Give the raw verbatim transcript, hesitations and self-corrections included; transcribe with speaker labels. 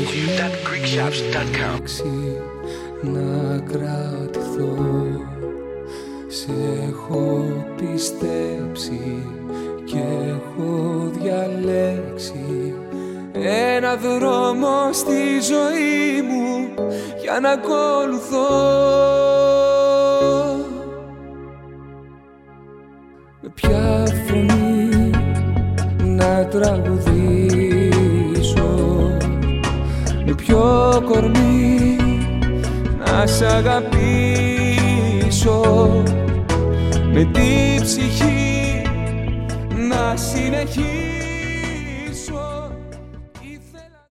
Speaker 1: w w w τελεία greek shops τελεία com.
Speaker 2: Να κρατηθώ, σε έχω πιστέψει και έχω διαλέξει ένα δρόμο στη ζωή μου για να ακολουθώ. Με ποια φωνή να τραγουδήσω, με ποιο κορμί να σ' αγαπήσω, με τη ψυχή να συνεχίσω.